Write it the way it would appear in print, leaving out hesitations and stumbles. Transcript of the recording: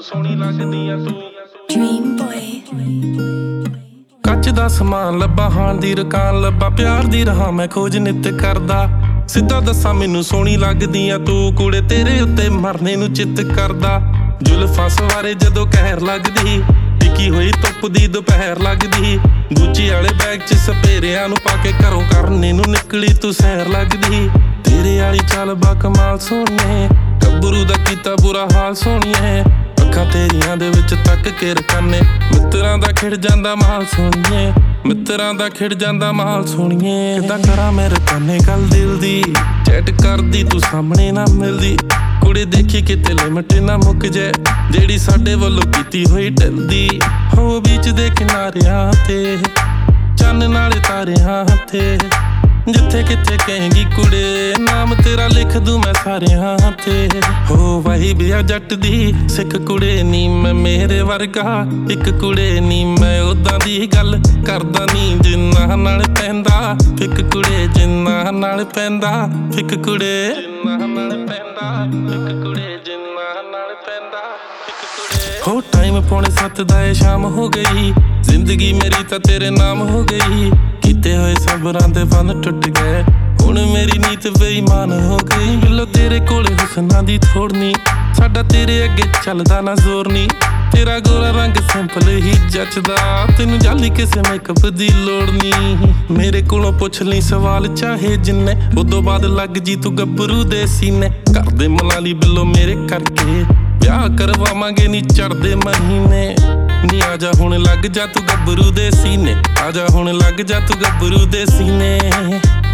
ਸੋਹਣੀ ਲੱਗਦੀ ਆ ਤੂੰ। Dream boy ਕੱਚ ਦਾ ਸਮਾਨ ਲੱਭਾ, ਹਾਣ ਦੀ ਰਕਾਨ ਲੱਭਾ, ਪਿਆਰ ਦੀ ਰਾਹ ਮੈਂ ਖੋਜ ਨਿੱਤ ਕਰਦਾ। ਸਿੱਧਾ ਦੱਸਾਂ ਮੈਨੂੰ ਸੋਹਣੀ ਲੱਗਦੀ ਆ ਤੂੰ, ਕੁੜੇ ਤੇਰੇ ਉੱਤੇ ਮਰਨੇ ਨੂੰ ਚਿੱਤ ਕਰਦਾ। ਜ਼ੁਲਫਾਂ ਸਵਾਰੇ ਜਦੋਂ ਕਹਿਰ ਲੱਗਦੀ, ਟਿਕੀ ਹੋਈ ਧੁੱਪ ਦੀ ਦੁਪਹਿਰ ਲੱਗਦੀ। ਗੁੱਚੀ ਵਾਲੇ ਬੈਗ 'ਚ ਸਪੇਰਿਆਂ ਨੂੰ ਪਾ ਕੇ ਘਰੋਂ ਕਰਨੇ ਨੂੰ ਨਿਕਲੀ ਤੂੰ ਸੈਰ ਲੱਗਦੀ। ਤੇਰੇ ਵਾਲੀ ਚਾਲ ਬਾ ਕਮਾਲ ਸੋਹਣੀਏ, ਗੱਭਰੂ ਦਾ ਕੀਤਾ ਬੁਰਾ ਹਾਲ ਸੋਹਣੀਏ। ਅੱਖਾਂ ਤੇਰੀਆਂ ਦੇ ਵਿੱਚ ਤੱਕ ਕੇ ਰਕਾਨੇ, ਮਿੱਤਰਾਂ ਦਾ ਖਿੜ ਜਾਂਦਾ ਮਾਲ ਸੋਹਣੀਏ, ਮਿੱਤਰਾਂ ਦਾ ਖਿੜ ਜਾਂਦਾ ਮਾਲ ਸੋਹਣੀਏ। ਕਿੱਦਾਂ ਕਰਾਂ ਮੈਂ ਰਕਾਨੇ ਗੱਲ ਦਿਲ ਦੀ, ਚੈਟ ਕਰਦੀ ਤੂੰ ਸਾਹਮਣੇ ਨਾ ਮਿਲਦੀ। ਕੁੜੀ ਦੇਖੀ ਕਿਤੇ ਲਿਮਟ ਨਾ ਮੁੱਕ ਜੇ, ਜਿਹੜੀ ਸਾਡੇ ਵੱਲੋਂ ਕੀਤੀ ਹੋਈ ਢਲਦੀ। ਹੋ ਬੀਚ ਦੇ ਕਿਨਾਰਿਆਂ ਤੇ ਚੰਨ ਨਾਲੇ ਤਾਰਿਆਂ ਤੇ, ਜਿੱਥੇ ਕਿੱਥੇ ਕਹੇਂਗੀ ਕੁੜੇ ਨਾਮ ਤੇਰਾ ਲਿਖ ਦੂੰ ਮੈਂ ਸਾਰਿਆਂ ਤੇ। ਹੋ ਵਾਹੀ ਬਿਆ ਜੱਟ ਦੀ ਸਿੱਖ ਕੁੜੇ ਨੀ ਮੈਂ ਮੇਰੇ ਵਰਗਾ, ਇੱਕ ਕੁੜੇ ਨੀ ਮੈਂ ਉਦਾਂ ਦੀ ਗੱਲ ਕਰਦਾ ਨੀ ਜਿੰਨਾ ਨਾਲ ਪੈਂਦਾ ਫਿੱਕ ਕੁੜੇ, ਜਿੰਨਾ ਨਾਲ ਪੈਂਦਾ ਫਿੱਕ ਕੁੜੇ, ਜਿੰਨਾ ਨਾਲ ਪੈਂਦਾ ਫਿੱਕ ਕੁੜੇ, ਜਿੰਨਾ ਨਾਲ ਪੈਂਦਾ ਫਿੱਕ ਕੁੜੇ। ਹੋ ਟਾਈਮ 6:45 ਦਾ ਏ ਸ਼ਾਮ ਹੋ ਗਈ, ਜ਼ਿੰਦਗੀ ਮੇਰੀ ਤਾਂ ਤੇਰੇ ਨਾਮ ਹੋ ਗਈ। ਕੀਤੇ ਹੋਏ ਸਬਰਾਂ ਦੇ ਬੰਨ ਟੁੱਟ ਗਏ, ਹੁਣ ਮੇਰੀ ਨੀਤ ਬੇਈਮਾਨ ਹੋ ਗਈ। ਬਿੱਲੋ ਤੇਰੇ ਕੋਲੇ ਹੁਸਨਾਂ ਦੀ ਥੋੜ ਨੀ, ਸਾਡਾ ਤੇਰੇ ਅੱਗੇ ਚੱਲਦਾ ਨਾ ਜ਼ੋਰ ਨੀ। ਤੇਰਾ ਗੋਰਾ ਰੰਗ ਸਿੰਪਲ ਹੀ ਜੱਚਦਾ, ਤੈਨੂੰ ਜਾਲੀ ਕਿਸੇ ਮੇਕਅਪ ਦੀ ਲੋੜ ਨੀ। ਮੇਰੇ ਕੋਲੋਂ ਪੁੱਛ ਲਈ ਸਵਾਲ ਚਾਹੇ ਜਿੰਨੇ, ਉਦੋਂ ਬਾਅਦ ਲੱਗ ਜੀ ਤੂੰ ਗੱਭਰੂ ਦੇ ਸੀਨੇ। ਕਰਦੇ ਮਲਾਲੀ ਬਿੱਲੋ ਮੇਰੇ ਕਰਕੇ, ਵਿਆਹ ਕਰਵਾਵਾਂਗੇ ਨੀ ਚੜ੍ਹਦੇ ਮਹੀਨੇ। ਨੀ ਆਜਾ ਹੁਣ ਲੱਗ ਜਾ ਤੂੰ ਗੱਭਰੂ ਦੇ ਸੀਨੇ, ਆਜਾ ਹੁਣ ਲੱਗ ਜਾ ਤੂੰ ਗੱਭਰੂ ਦੇ ਸੀਨੇ।